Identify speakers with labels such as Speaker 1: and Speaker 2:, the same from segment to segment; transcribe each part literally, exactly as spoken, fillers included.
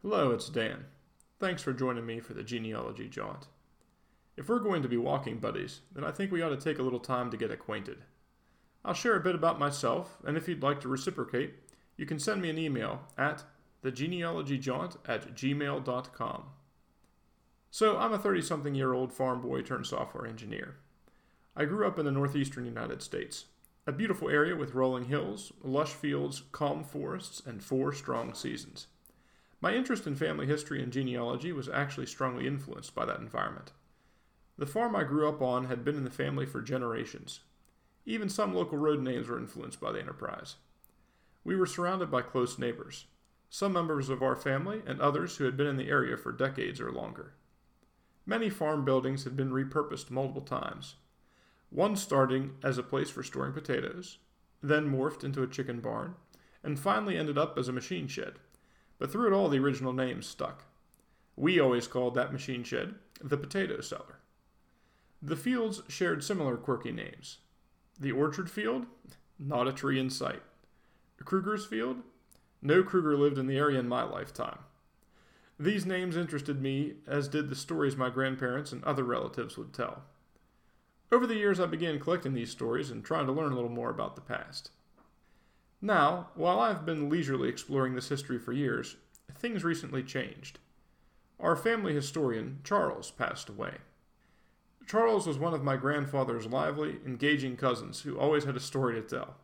Speaker 1: Hello, it's Dan. Thanks for joining me for the genealogy jaunt. If we're going to be walking buddies, then I think we ought to take a little time to get acquainted. I'll share a bit about myself, and if you'd like to reciprocate, you can send me an email at thegenealogyjaunt at gmail dot com. So, I'm a thirty-something-year-old farm boy turned software engineer. I grew up in the northeastern United States, a beautiful area with rolling hills, lush fields, calm forests, and four strong seasons. My interest in family history and genealogy was actually strongly influenced by that environment. The farm I grew up on had been in the family for generations. Even some local road names were influenced by the enterprise. We were surrounded by close neighbors, some members of our family and others who had been in the area for decades or longer. Many farm buildings had been repurposed multiple times, one starting as a place for storing potatoes, then morphed into a chicken barn, and finally ended up as a machine shed. But through it all, the original name stuck. We always called that machine shed the potato cellar. The fields shared similar quirky names. The orchard field? Not a tree in sight. Kruger's field? No Kruger lived in the area in my lifetime. These names interested me, as did the stories my grandparents and other relatives would tell. Over the years, I began collecting these stories and trying to learn a little more about the past. Now, while I've been leisurely exploring this history for years, things recently changed. Our family historian, Charles, passed away. Charles was one of my grandfather's lively, engaging cousins who always had a story to tell.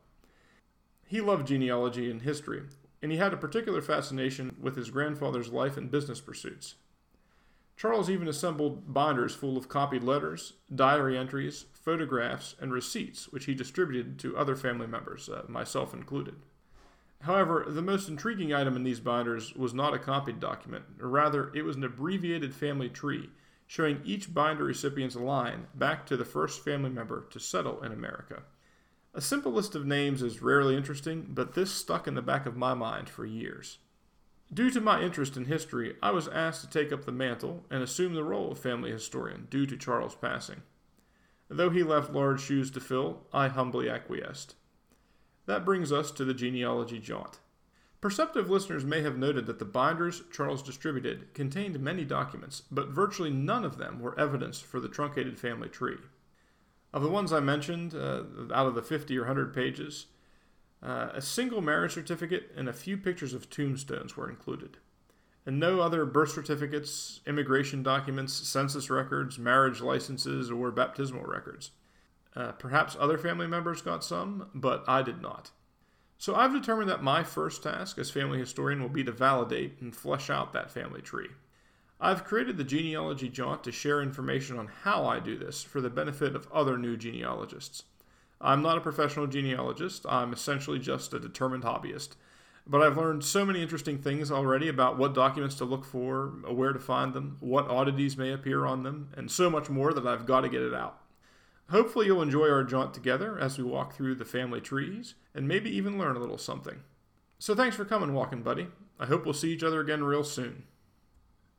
Speaker 1: He loved genealogy and history, and he had a particular fascination with his grandfather's life and business pursuits. Charles even assembled binders full of copied letters, diary entries, photographs, and receipts, which he distributed to other family members, uh, myself included. However, the most intriguing item in these binders was not a copied document. Rather, it was an abbreviated family tree, showing each binder recipient's line back to the first family member to settle in America. A simple list of names is rarely interesting, but this stuck in the back of my mind for years. Due to my interest in history, I was asked to take up the mantle and assume the role of family historian due to Charles' passing. Though he left large shoes to fill, I humbly acquiesced. That brings us to the genealogy jaunt. Perceptive listeners may have noted that the binders Charles distributed contained many documents, but virtually none of them were evidence for the truncated family tree. Of the ones I mentioned, uh, out of the fifty or one hundred pages, uh, a single marriage certificate and a few pictures of tombstones were included, and no other birth certificates, immigration documents, census records, marriage licenses, or baptismal records. Uh, perhaps other family members got some, but I did not. So I've determined that my first task as family historian will be to validate and flesh out that family tree. I've created the genealogy jaunt to share information on how I do this for the benefit of other new genealogists. I'm not a professional genealogist, I'm essentially just a determined hobbyist. But I've learned so many interesting things already about what documents to look for, where to find them, what oddities may appear on them, and so much more that I've got to get it out. Hopefully you'll enjoy our jaunt together as we walk through the family trees, and maybe even learn a little something. So thanks for coming, walking buddy. I hope we'll see each other again real soon.